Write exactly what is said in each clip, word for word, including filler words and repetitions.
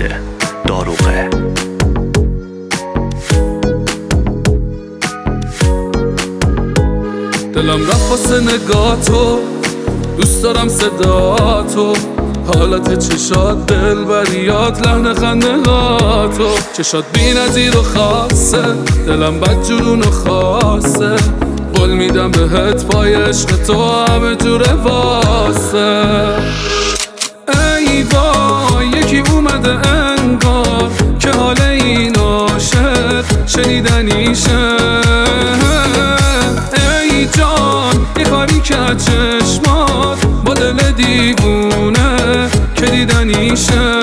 محمد داروغه. دلم رفت واسه نگاتو، دوست دارم صداتو، حالت چشات دلبریات، لحن خندهاتو، چشات بی نظیر و خاصه، دلم بد جنون و خاصه، قول میدم بهت پای عشق تو همه جوره واسه. ای وای یکی اومده انگار که حال این عاشق شنیدنیشه. ای جان یه کاری که از چشمات با دل دیوونه که دیدنیشه.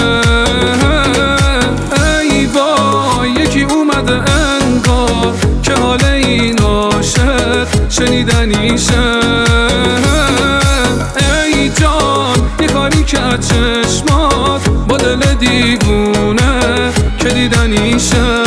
ای وای یکی اومده انگار که حال این عاشق شنیدنیشه. ای جان یه کاری که از چشمات با دل دیوونه که دیدنیشه.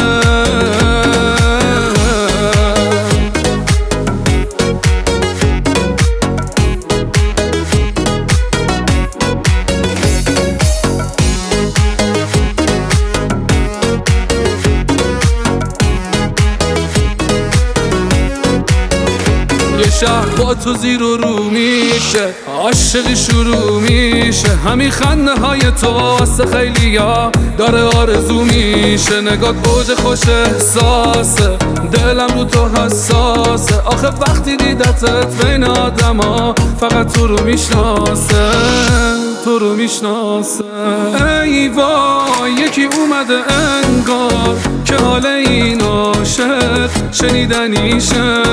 یه شهر با تو زیر و رو میشه، عاشقی شروع میشه، همین خنده های تو واسه خیلیا داره آرزو میشه. نگات اوج خوش احساسه، دلم رو تو حساسه، آخه وقتی دیدتت بین آدم ها فقط تو رو میشناسه، تو رو میشناسه. ای وای یکی اومده انگار که حال این عاشق شنیدنیشه.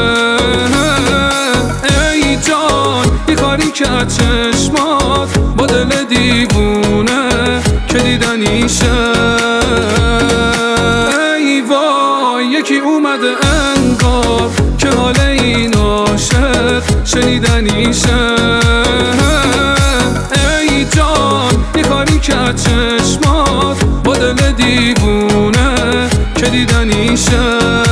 ای جان یه کاری که از چشمات با دل دیوونه که دیدنیشه. ای وای یکی اومده انگار که حال این عاشق شنیدنیشه. ای جان یه کاری که از چشمات با دل دیوونه که دیدنیشه.